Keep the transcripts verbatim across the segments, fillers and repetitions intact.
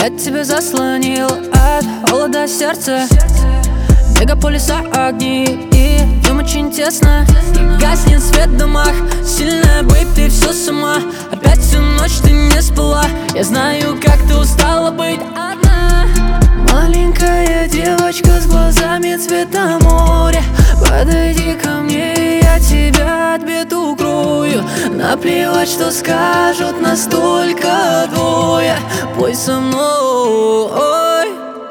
Я тебя заслонил от холода сердца, мегаполиса огни, и в нем очень тесно. И гаснет свет в домах, сильная бэйб, ты все сама. Опять всю ночь ты не спала, я знаю, как ты устала быть одна. Маленькая девочка с глазами цвета моря, подойди ко мне, и я тебя от бед укрою. Наплевать, что скажут, настолько двое. Пой со мной.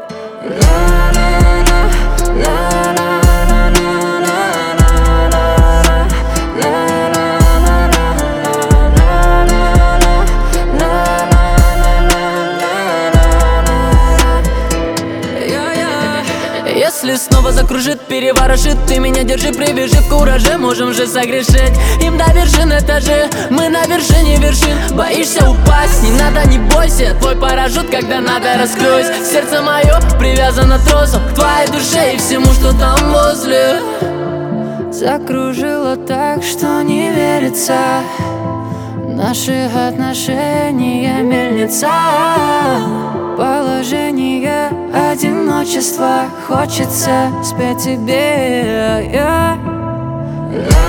Если снова закружит, переворошит, ты меня держи, привяжи в кураже, можем же согрешить. Им до вершин этажи, мы на вершине вершин. Боишься упасть, не надо, не бойся, твой парашют, когда надо, раскройся. Сердце мое привязано тросом к твоей душе и всему, что там возле. Закружило так, что не верится, наши отношения мельница. Положение одиночества, хочется спеть тебе, yeah.